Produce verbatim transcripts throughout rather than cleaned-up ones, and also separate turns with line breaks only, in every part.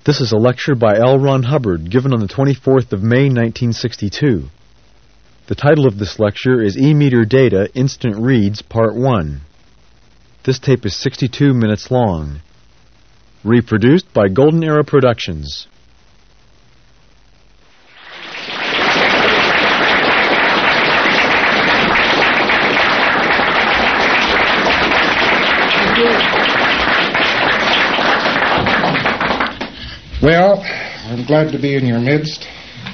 This is a lecture by L. Ron Hubbard, given on the twenty-fourth of May, nineteen sixty-two. The title of this lecture is E-Meter Data Instant Reads, Part one. This tape is sixty-two minutes long. Reproduced by Golden Era Productions.
Well, I'm glad to be in your midst.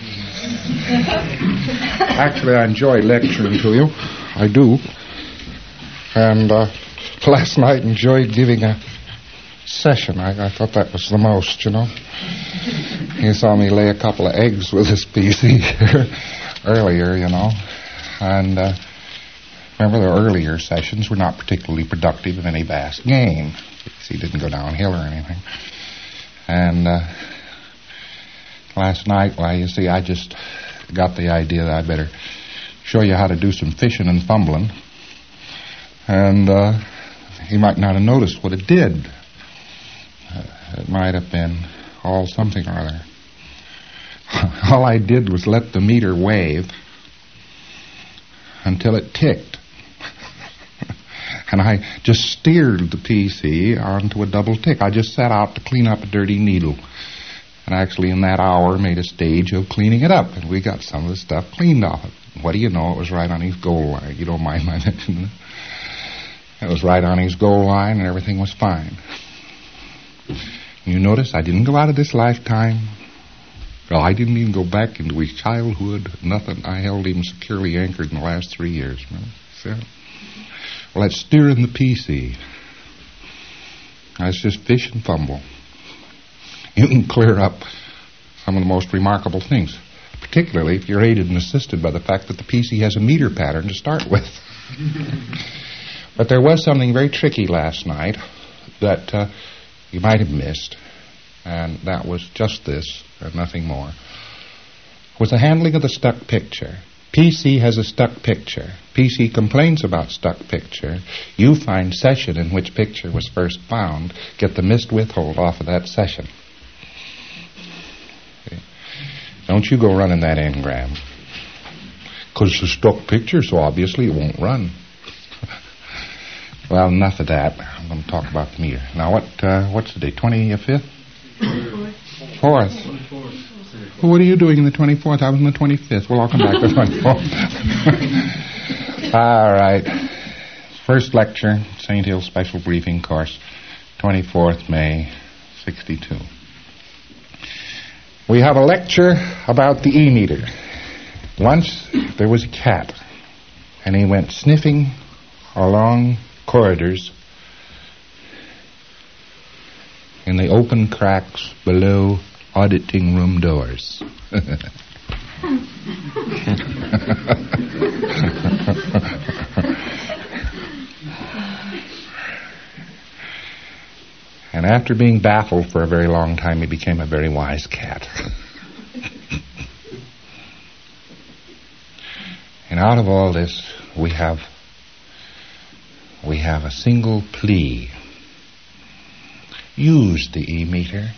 Actually, I enjoy lecturing to you. I do. And uh, last night enjoyed giving a session. I, I thought that was the most, you know. You saw me lay a couple of eggs with this P C earlier, you know. And uh, remember the earlier sessions were not particularly productive of any vast gain. The P C didn't go downhill or anything. And uh, last night, well, you see, I just got the idea that I'd better show you how to do some fishing and fumbling. And uh, you might not have noticed what it did. Uh, it might have been all something or other. All I did was let the meter wave until it ticked. And I just steered the P C onto a double tick. I just set out to clean up a dirty needle. And actually in that hour made a stage of cleaning it up. And we got some of the stuff cleaned off it. What do you know? It was right on his goal line. You don't mind my mentioning it. It was right on his goal line and everything was fine. You notice I didn't go out of this lifetime. Well, I didn't even go back into his childhood. Nothing. I held him securely anchored in the last three years. Remember? See? Well, that's steering the P C. That's just fish and fumble. You can clear up some of the most remarkable things, particularly if you're aided and assisted by the fact that the P C has a meter pattern to start with. But there was something very tricky last night that uh, you might have missed, and that was just this and nothing more. It was the handling of the stuck picture. P C has a stuck picture. P C complains about stuck picture. You find session in which picture was first found. Get the missed withhold off of that session. Okay. Don't you go running that engram. Because it's a stuck picture, so obviously it won't run. Well, enough of that. I'm going to talk about the meter. Now, what? Uh, what's the date? twenty-fifth? Fourth. Well, what are you doing in the twenty-fourth? I was in the twenty-fifth. Well, I'll come back to the twenty-fourth. All right. First lecture, Saint Hill Special Briefing Course, twenty-fourth May, sixty-two. We have a lecture about the E-meter. Once there was a cat, and he went sniffing along corridors in the open cracks below auditing room doors. And after being baffled for a very long time, he became a very wise cat. And out of all this, we have we have a single plea. Use the E-meter.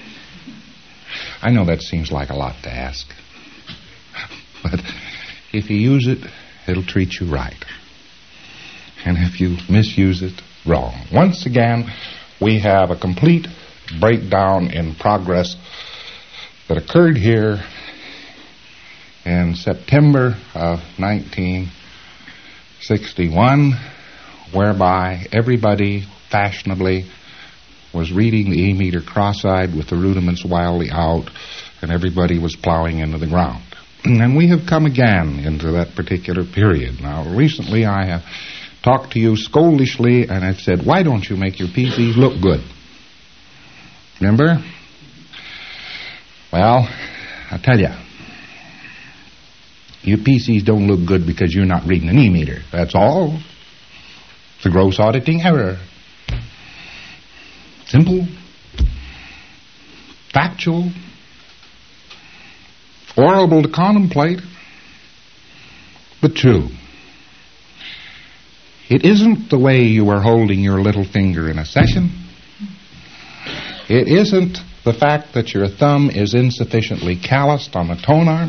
I know that seems like a lot to ask. But if you use it, it'll treat you right. And if you misuse it, wrong. Once again, we have a complete breakdown in progress that occurred here in September of nineteen sixty-one, whereby everybody fashionably was reading the E-meter cross-eyed with the rudiments wildly out, and everybody was plowing into the ground. And we have come again into that particular period. Now, recently I have talked to you scoldishly, and I've said, why don't you make your P Cs look good? Remember? Well, I'll tell you. Your P Cs don't look good because you're not reading an E-meter. That's all. It's a gross auditing error. Simple, factual, horrible to contemplate, but true. It isn't the way you are holding your little finger in a session. It isn't the fact that your thumb is insufficiently calloused on the tone arm.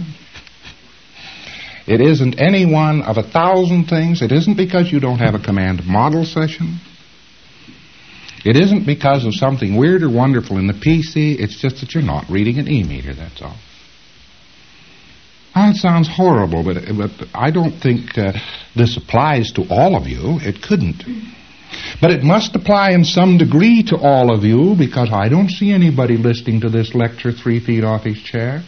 It isn't any one of a thousand things. It isn't because you don't have a command model session. It isn't because of something weird or wonderful in the P C. It's just that you're not reading an e-meter, that's all. Now, it sounds horrible, but, but I don't think uh, this applies to all of you. It couldn't. But it must apply in some degree to all of you, because I don't see anybody listening to this lecture three feet off his chair.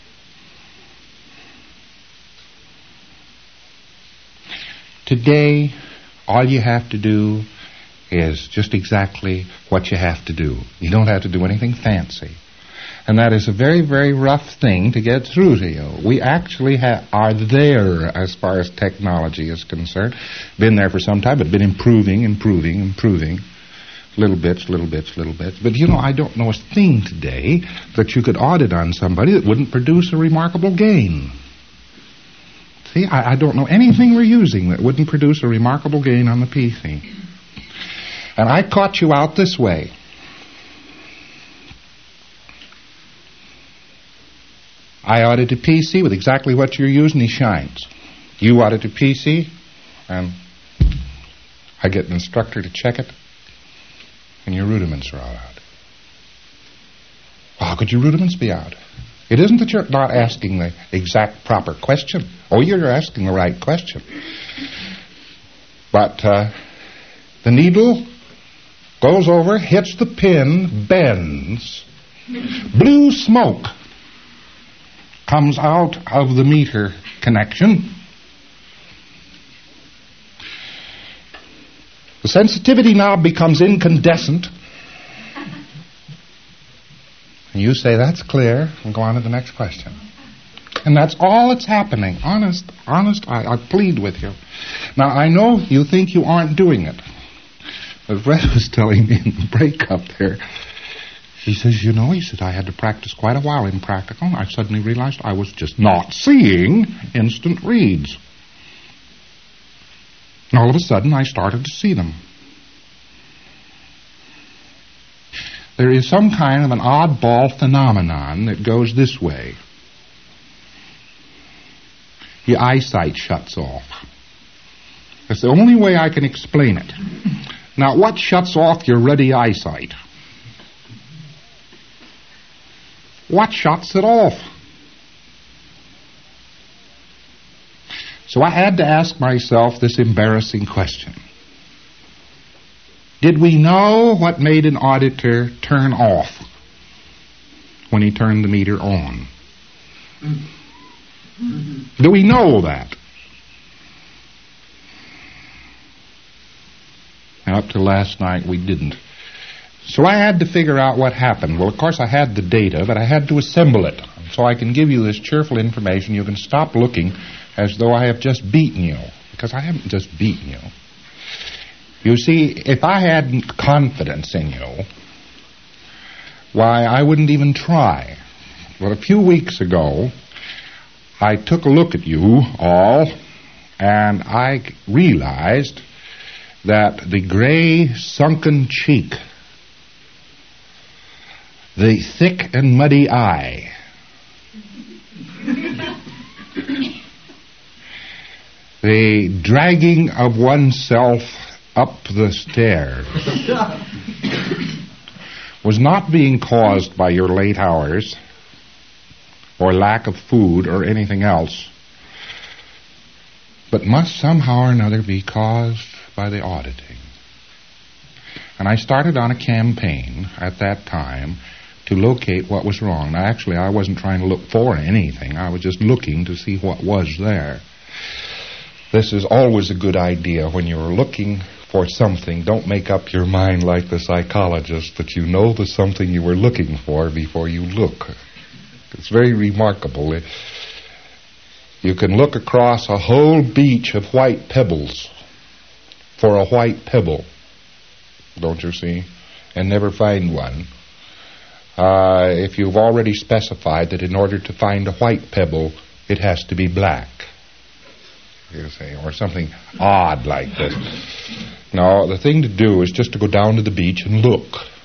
Today, all you have to do is just exactly what you have to do. You don't have to do anything fancy. And that is a very, very rough thing to get through to you. We actually ha- are there as far as technology is concerned. Been there for some time, but been improving, improving, improving. Little bits, little bits, little bits. But, you know, I don't know a thing today that you could audit on somebody that wouldn't produce a remarkable gain. See, I, I don't know anything we're using that wouldn't produce a remarkable gain on the P C. And I caught you out this way. I audit a P C with exactly what you're using, he shines. You audit a P C, and I get an instructor to check it, and your rudiments are all out. How could your rudiments be out? It isn't that you're not asking the exact proper question. Oh, you're asking the right question. But uh, the needle goes over, hits the pin, bends. Blue smoke comes out of the meter connection. The sensitivity knob becomes incandescent. And you say, that's clear, and go on to the next question. And that's all that's happening. Honest, honest, I, I plead with you. Now, I know you think you aren't doing it. As Red was telling me in the break up there, he says, you know, he said, I had to practice quite a while in practical, and I suddenly realized I was just not seeing instant reads. And all of a sudden, I started to see them. There is some kind of an oddball phenomenon that goes this way. Your eyesight shuts off. That's the only way I can explain it. Now, what shuts off your ready eyesight? What shuts it off? So I had to ask myself this embarrassing question. Did we know what made an auditor turn off when he turned the meter on? Do we know that? And up to last night, we didn't. So I had to figure out what happened. Well, of course, I had the data, but I had to assemble it. So I can give you this cheerful information. You can stop looking as though I have just beaten you, because I haven't just beaten you. You see, if I had confidence in you, why, I wouldn't even try. But a few weeks ago, I took a look at you all, and I realized that the gray, sunken cheek, the thick and muddy eye, the dragging of oneself up the stairs was not being caused by your late hours or lack of food or anything else, but must somehow or another be caused by the auditing. And I started on a campaign at that time to locate what was wrong. Now, actually, I wasn't trying to look for anything. I was just looking to see what was there. This is always a good idea when you're looking for something. Don't make up your mind like the psychologist that you know the something you were looking for before you look. It's very remarkable. You can look across a whole beach of white pebbles for a white pebble, don't you see, and never find one. Uh, if you've already specified that in order to find a white pebble, it has to be black, you see, or something odd like this. No, the thing to do is just to go down to the beach and look.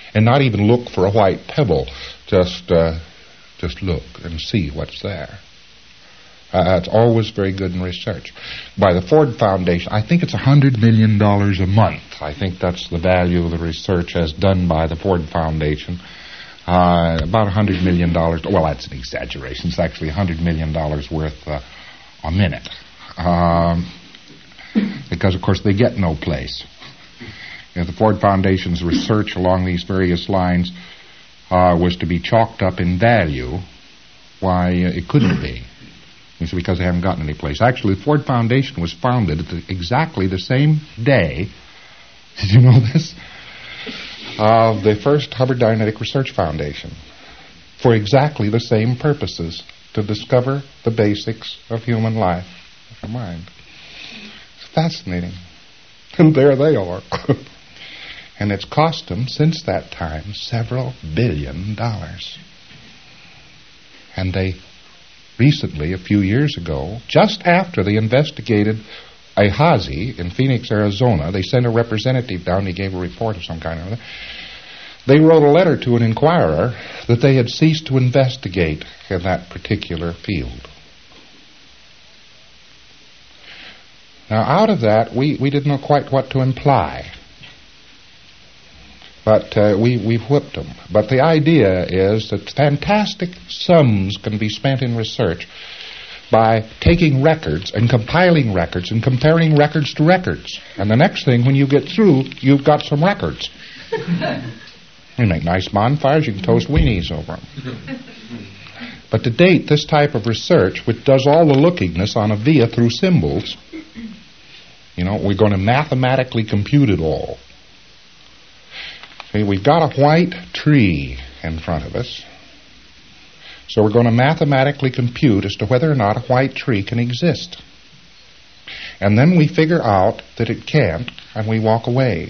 and not even look for a white pebble. Just, uh, just look and see what's there. Uh, it's always very good in research. By the Ford Foundation, I think it's one hundred million dollars a month. I think that's the value of the research as done by the Ford Foundation. Uh, about one hundred million dollars. Well, that's an exaggeration. It's actually one hundred million dollars worth uh, a minute. Um, because, of course, they get no place. If the Ford Foundation's research along these various lines uh, was to be chalked up in value, why, uh, it couldn't be. It's because they haven't gotten any place. Actually, the Ford Foundation was founded at the, exactly the same day. Did you know this? Of the first Hubbard Dianetic Research Foundation, for exactly the same purposes, to discover the basics of human life and mind. It's fascinating. And there they are. And it's cost them, since that time, several billion dollars. And they recently, a few years ago, just after they investigated Ahazi in Phoenix, Arizona, they sent a representative down, he gave a report of some kind or other. They wrote a letter to an inquirer that they had ceased to investigate in that particular field. Now, out of that, we, we didn't know quite what to imply. But uh, we, we've whipped them. But the idea is that fantastic sums can be spent in research by taking records and compiling records and comparing records to records. And the next thing, when you get through, you've got some records. You make nice bonfires, you can toast weenies over them. But to date, this type of research, which does all the lookingness on a via through symbols, you know, we're going to mathematically compute it all. See, we've got a white tree in front of us. So we're going to mathematically compute as to whether or not a white tree can exist. And then we figure out that it can't, and we walk away.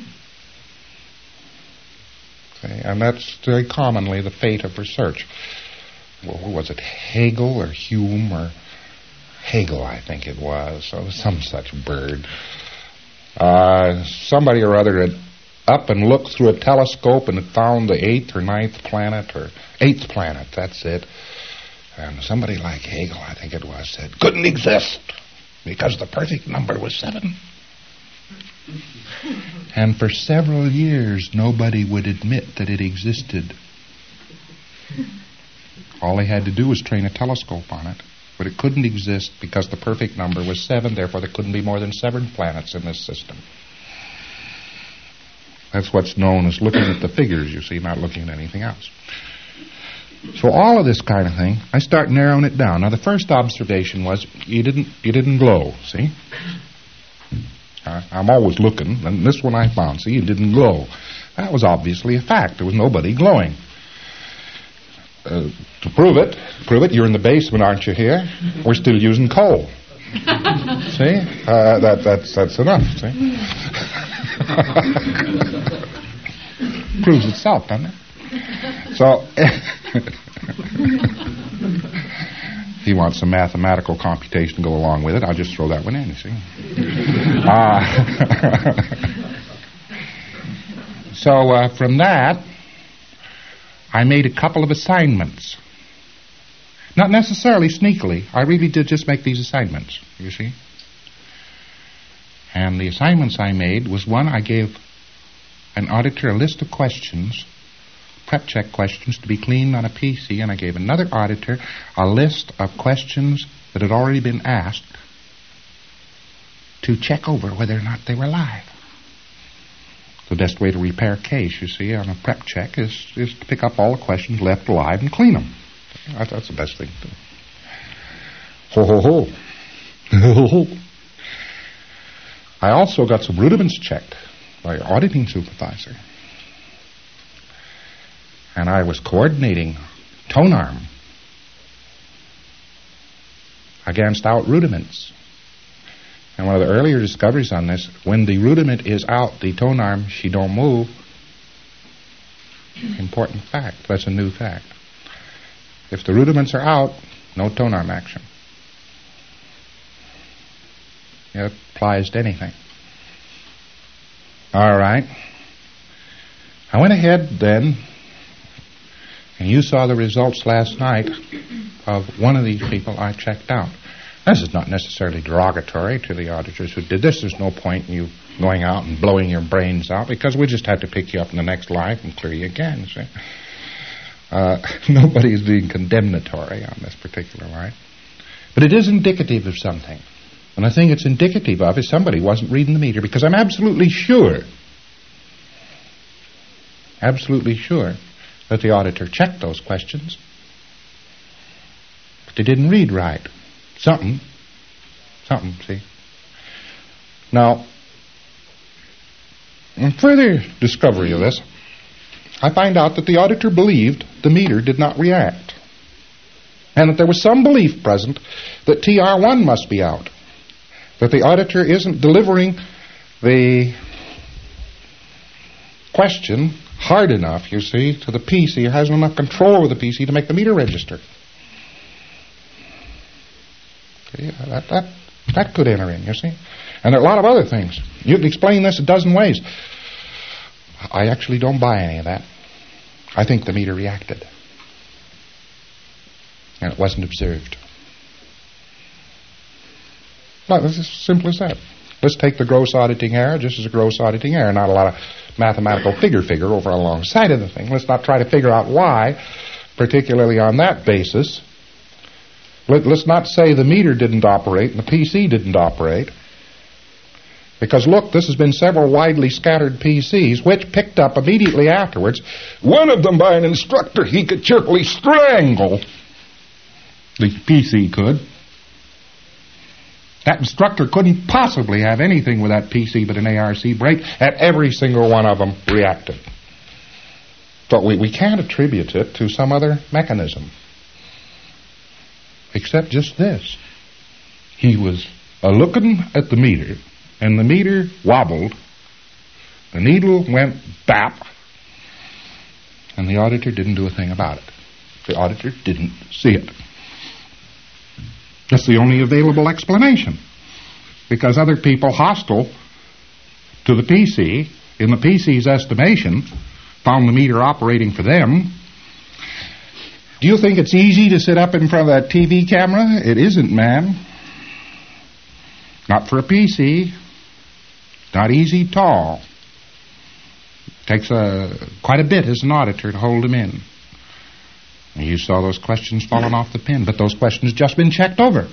Okay? And that's very commonly the fate of research. Well, who was it, Hegel or Hume or Hegel, I think it was, or some such bird. Uh, somebody or other had up and looked through a telescope and had found the eighth or ninth planet, or eighth planet, that's it. And somebody like Hegel, I think it was, said, couldn't exist because the perfect number was seven. And for several years, nobody would admit that it existed. All they had to do was train a telescope on it. But it couldn't exist because the perfect number was seven, therefore there couldn't be more than seven planets in this system. That's what's known as looking at the figures, you see, not looking at anything else. So all of this kind of thing, I start narrowing it down. Now, the first observation was you didn't you didn't glow, see? Uh, I'm always looking, and this one I found, see, you didn't glow. That was obviously a fact. There was nobody glowing. Uh, to prove it, prove it, you're in the basement, aren't you, here? We're still using coal. See? Uh, that, that's, that's enough, see? Proves itself, doesn't it? So, if you want some mathematical computation to go along with it, I'll just throw that one in, you see? Uh, so, uh, from that, I made a couple of assignments. Not necessarily sneakily. I really did just make these assignments, you see. And the assignments I made was, one, I gave an auditor a list of questions, prep check questions to be cleaned on a P C, and I gave another auditor a list of questions that had already been asked to check over whether or not they were live. The best way to repair a case, you see, on a prep check is, is to pick up all the questions left alive and clean them. That's, that's the best thing to do. Ho, ho, ho. Ho, ho. I also got some rudiments checked by an auditing supervisor. And I was coordinating tone arm against out rudiments. And one of the earlier discoveries on this, when the rudiment is out, the tone arm, she don't move. Important fact. That's a new fact. If the rudiments are out, no tone arm action. It applies to anything. All right. I went ahead then, and you saw the results last night of one of these people I checked out. This is not necessarily derogatory to the auditors who did this. There's no point in you going out and blowing your brains out, because we just had to pick you up in the next life and clear you again. See? Uh, nobody is being condemnatory on this particular line. But it is indicative of something. And I think it's indicative of is somebody wasn't reading the meter, because I'm absolutely sure, absolutely sure that the auditor checked those questions. But they didn't read right. Something. Something, see? Now, in further discovery of this, I find out that the auditor believed the meter did not react, and that there was some belief present that T R one must be out, that the auditor isn't delivering the question hard enough, you see, to the P C, or hasn't enough control over the P C to make the meter register. See, that, that, that could enter in, you see. And there are a lot of other things. You can explain this a dozen ways. I actually don't buy any of that. I think the meter reacted. And it wasn't observed. No, it's as simple as that. Let's take the gross auditing error just as a gross auditing error, not a lot of mathematical figure-figure over alongside of the thing. Let's not try to figure out why, particularly on that basis. Let, let's not say the meter didn't operate and the P C didn't operate. Because, look, this has been several widely scattered P Cs, which picked up immediately afterwards, one of them by an instructor he could cheerfully strangle. The P C could. That instructor couldn't possibly have anything with that P C but an A R C break, and every single one of them reacted. So we, we can't attribute it to some other mechanism. Except just this. He was a-looking at the meter, and the meter wobbled, the needle went bap, and the auditor didn't do a thing about it. The auditor didn't see it. That's the only available explanation. Because other people hostile to the P C, in the P C's estimation, found the meter operating for them. Do you think it's easy to sit up in front of that T V camera? It isn't, man. Not for a P C. Not easy at all. Takes a, quite a bit as an auditor to hold them in. And you saw those questions falling off the pin, but those questions just been checked over.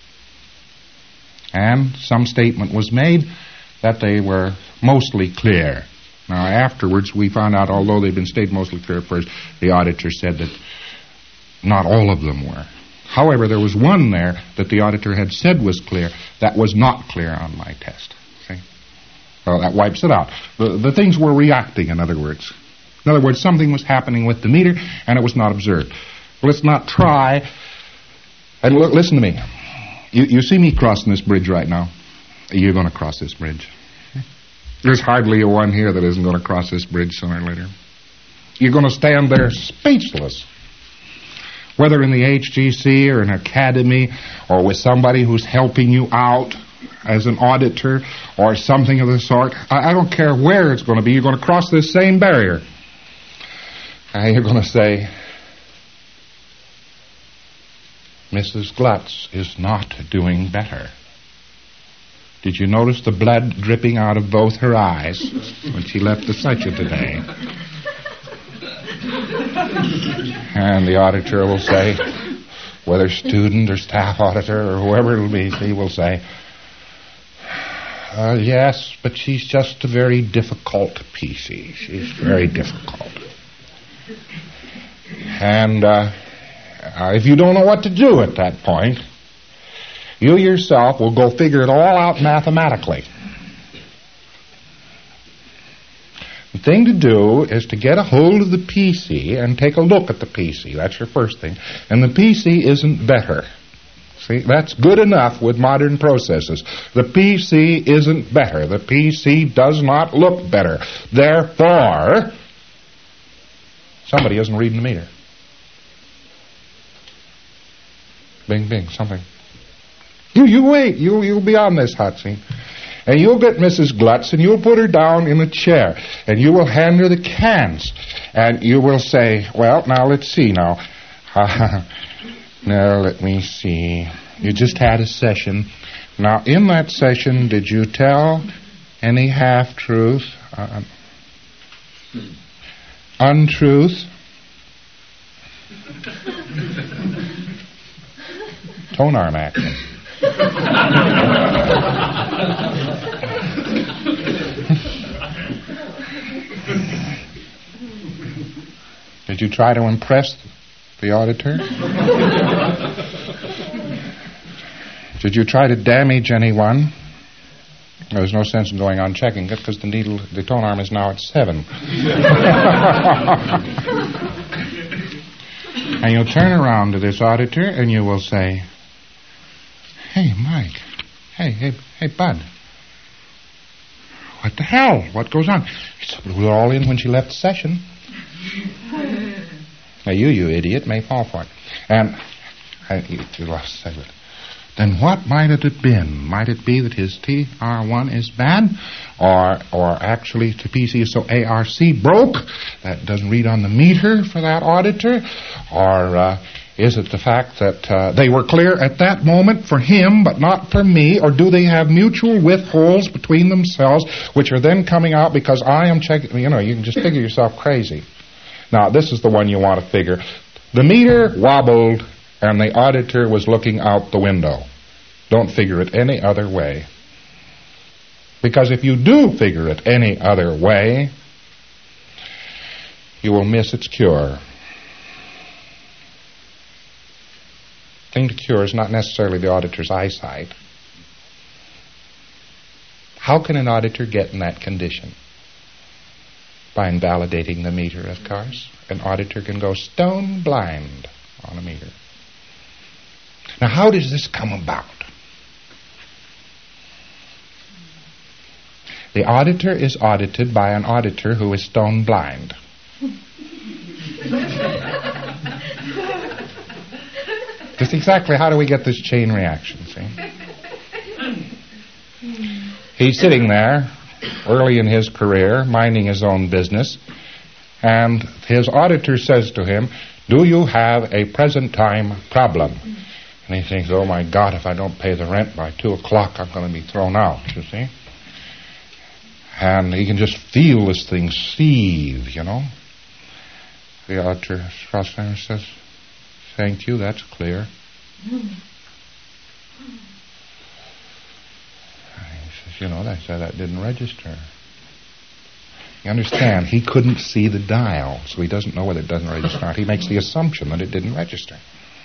And some statement was made that they were mostly clear. Now, afterwards, we found out, although they'd been stated mostly clear at first, the auditor said that not all of them were. However, there was one there that the auditor had said was clear that was not clear on my test. See? Well, that wipes it out. The, the things were reacting, in other words. In other words, something was happening with the meter, and it was not observed. Let's not try. And look, listen to me. You, you see me crossing this bridge right now. You're going to cross this bridge. There's hardly a one here that isn't going to cross this bridge sooner or later. You're going to stand there speechless. Whether in the H G C or an academy or with somebody who's helping you out as an auditor or something of the sort. I, I don't care where it's going to be. You're going to cross this same barrier. And you're going to say, Missus Glutz is not doing better. Did you notice the blood dripping out of both her eyes when she left the section today? And the auditor will say, whether student or staff auditor or whoever it'll be, he will say, uh, yes, but she's just a very difficult P C. She's very difficult. And uh, uh, if you don't know what to do at that point, you yourself will go figure it all out mathematically. The thing to do is to get a hold of the P C and take a look at the P C. That's your first thing. And the P C isn't better. See, that's good enough with modern processes. The P C isn't better. The P C does not look better. Therefore, somebody isn't reading the meter. Bing, bing, something. You, you wait. You, you'll be on this hot scene. And you'll get Missus Glutz, and you'll put her down in a chair, and you will hand her the cans, and you will say, well, now let's see now. Now, let me see. You just had a session. Now, in that session, did you tell any half-truth, uh, untruth, tone arm action? Did you try to impress the auditor? Did you try to damage anyone? There's no sense in going on checking it because the needle, the tone arm is now at seven. And you'll turn around to this auditor and you will say, hey, Mike, hey, hey, hey, Bud, what the hell? What goes on? He said, we were all in when she left the session. Now, you, you idiot, may fall for it. And I, you, you lost sight of it. Then what might it have been? Might it be that his T R one is bad? Or or actually the P C S O A R C broke? That doesn't read on the meter for that auditor? Or uh, is it the fact that uh, they were clear at that moment for him but not for me? Or do they have mutual withholds between themselves which are then coming out because I am checking? You know, you can just figure yourself crazy. Now, this is the one you want to figure. The meter wobbled and the auditor was looking out the window. Don't figure it any other way. Because if you do figure it any other way, you will miss its cure. The thing to cure is not necessarily the auditor's eyesight. How can an auditor get in that condition? By invalidating the meter, of course. An auditor can go stone blind on a meter. Now, how does this come about? The auditor is audited by an auditor who is stone blind. Just exactly how do we get this chain reaction, see? He's sitting there, early in his career, minding his own business, and his auditor says to him, do you have a present time problem? And he thinks, oh my God, if I don't pay the rent by two o'clock, I'm going to be thrown out, you see? And he can just feel this thing seethe, you know? The auditor says, thank you, that's clear. And he says, you know, that, that didn't register. You understand, he couldn't see the dial, so he doesn't know whether it doesn't register or not. He makes the assumption that it didn't register.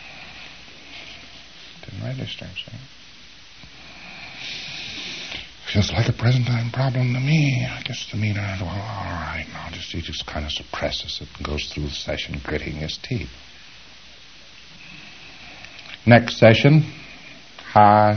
Didn't register, see? Feels like a present time problem to me. I guess the meter, well, all right, now just he just kind of suppresses it and goes through the session gritting his teeth. Next session, uh,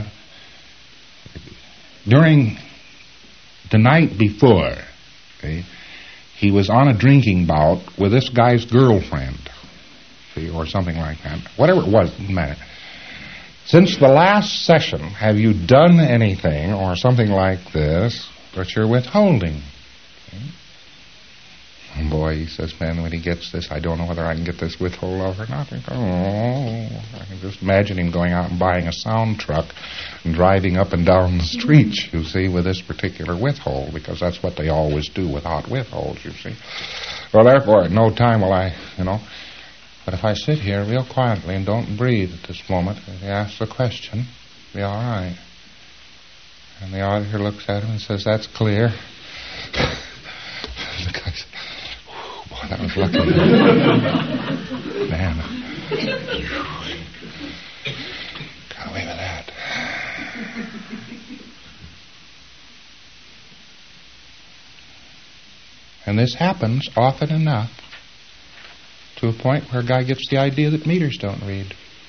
during the night before, okay, he was on a drinking bout with this guy's girlfriend, see, or something like that. Whatever it was, didn't matter. Since the last session, have you done anything or something like this that you're withholding? Okay. And boy, he says, man, when he gets this, I don't know whether I can get this withhold off or not. Oh, I can just imagine him going out and buying a sound truck and driving up and down the streets, you see, with this particular withhold, because that's what they always do without withholds, you see. Well, therefore, at no time will I, you know... But if I sit here real quietly and don't breathe at this moment, if he asks a question, it'll be all right. And the auditor looks at him and says, that's clear. The guy says, boy, that was lucky. Man. Got away with that. And this happens often enough to a point where a guy gets the idea that meters don't read.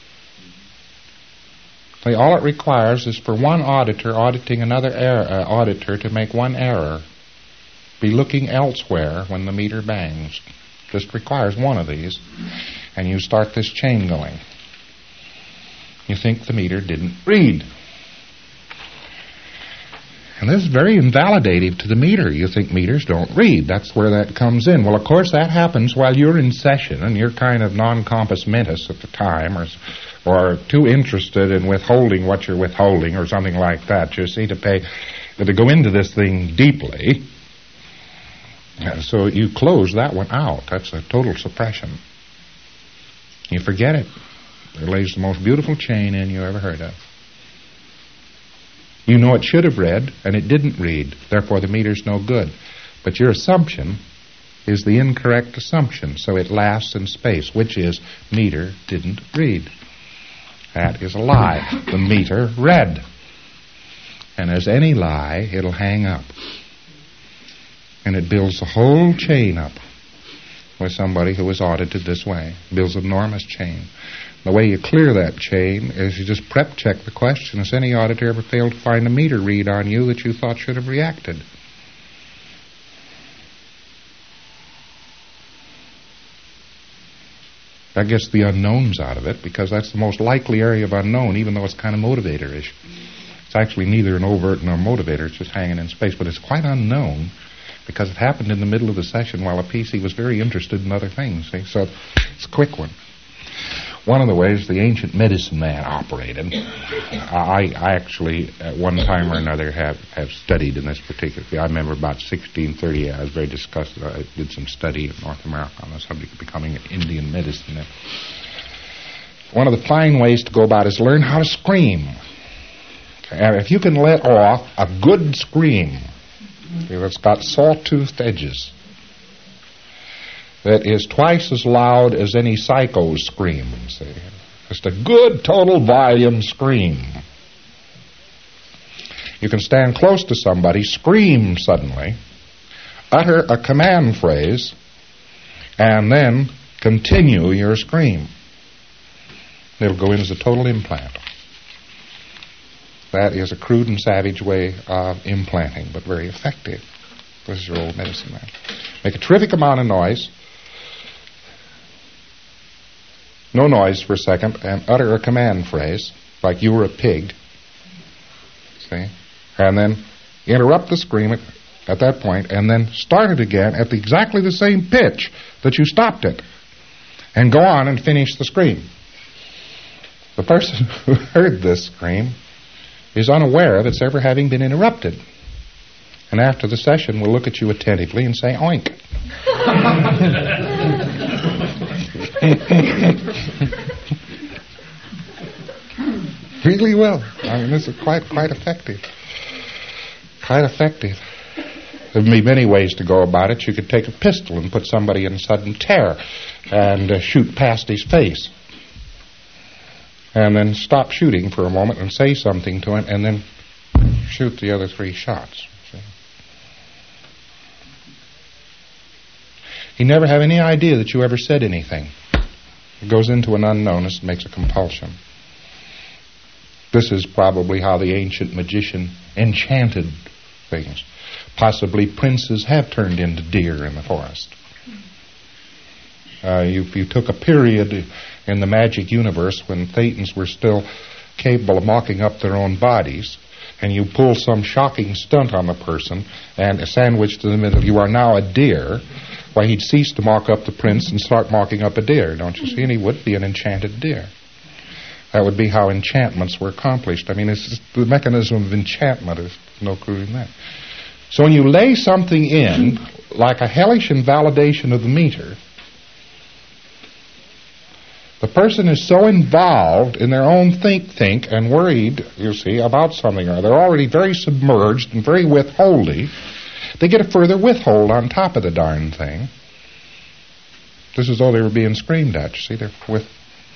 So all it requires is for one auditor auditing another error, uh, auditor to make one error, be looking elsewhere when the meter bangs. Just requires one of these, and you start this chain going. You think the meter didn't read. And this is very invalidative to the meter. You think meters don't read. That's where that comes in. Well, of course, that happens while you're in session and you're kind of non-compos mentis at the time, or or too interested in withholding what you're withholding or something like that. You see, to pay, to go into this thing deeply. Uh, so you close that one out. That's a total suppression. You forget it. There lays the most beautiful chain in you ever heard of. You know it should have read, and it didn't read. Therefore, the meter's no good. But your assumption is the incorrect assumption, so it lasts in space, which is meter didn't read. That is a lie. The meter read. And as any lie, it'll hang up. And it builds a whole chain up with somebody who is audited this way. Builds an enormous chain. The way you clear that chain is you just prep check the question. Has any auditor ever failed to find a meter read on you that you thought should have reacted? That gets the unknowns out of it, because that's the most likely area of unknown, even though it's kind of motivator-ish. It's actually neither an overt nor motivator. It's just hanging in space. But it's quite unknown because it happened in the middle of the session while a P C was very interested in other things. See? So it's a quick one. One of the ways the ancient medicine man operated, I, I actually, at one time or another, have, have studied in this particular field. I remember about sixteen thirty, I was very disgusted. I did some study in North America on the subject of becoming an Indian medicine man. One of the fine ways to go about is learn how to scream. And if you can let off a good scream that's got saw-toothed edges, that is twice as loud as any psycho's scream. See? Just a good total volume scream. You can stand close to somebody, scream suddenly, utter a command phrase, and then continue your scream. It'll go in as a total implant. That is a crude and savage way of implanting, but very effective. This is your old medicine man. Make a terrific amount of noise. No noise for a second, and utter a command phrase, like you were a pig. See? And then interrupt the scream at, at that point, and then start it again at the, exactly the same pitch that you stopped it. And go on and finish the scream. The person who heard this scream is unaware of its ever having been interrupted. And after the session, will look at you attentively and say, oink. Really will. I mean, this is quite quite effective. Quite effective. There'd be many ways to go about it. You could take a pistol and put somebody in sudden terror and uh, shoot past his face. And then stop shooting for a moment and say something to him, and then shoot the other three shots. See? He never have any idea that you ever said anything. It goes into an unknownness and makes a compulsion. This is probably how the ancient magician enchanted things. Possibly princes have turned into deer in the forest. Uh, you, you took a period in the magic universe when Thetans were still capable of mocking up their own bodies, and you pull some shocking stunt on the person and sandwiched them in, you are now a deer. Why, he'd cease to mock up the prince and start mocking up a deer, don't you see? And he would be an enchanted deer. That would be how enchantments were accomplished. I mean, it's just the mechanism of enchantment. There's no clue in that. So when you lay something in, like a hellish invalidation of the meter, the person is so involved in their own think-think and worried, you see, about something or other. They're already very submerged and very withholdy. They get a further withhold on top of the darn thing. This is though they were being screamed at. You see, they're with...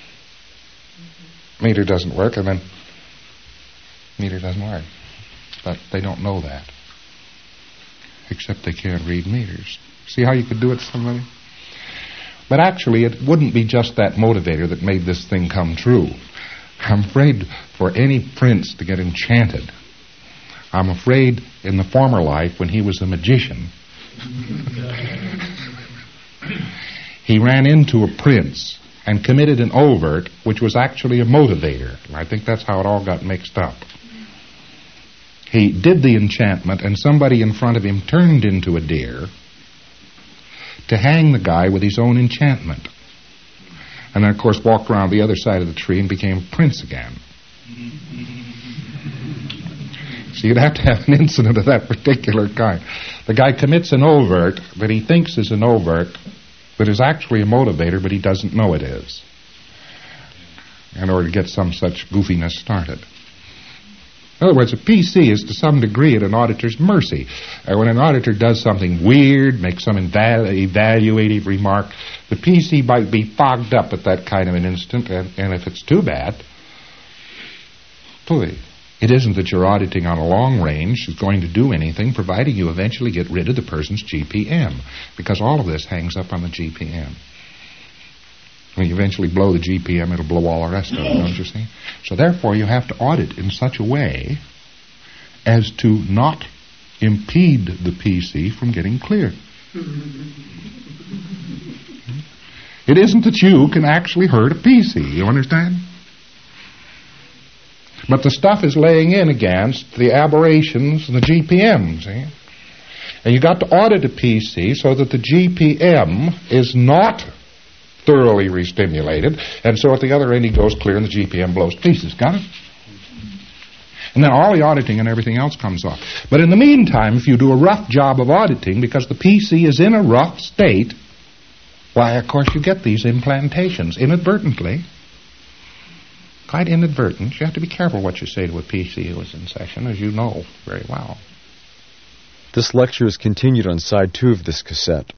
Meter doesn't work, and then meter doesn't work. But they don't know that. Except they can't read meters. See how you could do it to somebody? But actually, it wouldn't be just that motivator that made this thing come true. I'm afraid for any prince to get enchanted, I'm afraid in the former life when he was a magician, he ran into a prince and committed an overt which was actually a motivator. And I think that's how it all got mixed up. he did the enchantment and somebody in front of him turned into a deer to hang the guy with his own enchantment. And then, of course, walked around the other side of the tree and became prince again. So you'd have to have an incident of that particular kind. The guy commits an overt that he thinks is an overt, but is actually a motivator, but he doesn't know it is, in order to get some such goofiness started. In other words, a P C is to some degree at an auditor's mercy. Uh, when an auditor does something weird, makes some eval- evaluative remark, the P C might be fogged up at that kind of an instant, and, and if it's too bad, boy, it isn't that you're auditing on a long range is going to do anything, providing you eventually get rid of the person's G P M, because all of this hangs up on the G P M. When you eventually blow the G P M, it'll blow all the rest of it, don't you see? So therefore, you have to audit in such a way as to not impede the P C from getting clear. It isn't that you can actually hurt a P C, you understand? But the stuff is laying in against the aberrations and the G P M, see? And you got to audit a P C so that the G P M is not thoroughly restimulated, and so at the other end he goes clear and the G P M blows to pieces. Got it? And then all the auditing and everything else comes off. But in the meantime, if you do a rough job of auditing because the P C is in a rough state, why, of course, you get these implantations inadvertently. Quite inadvertent. You have to be careful what you say to a P C who is in session, as you know very well.
This lecture is continued on side two of this cassette.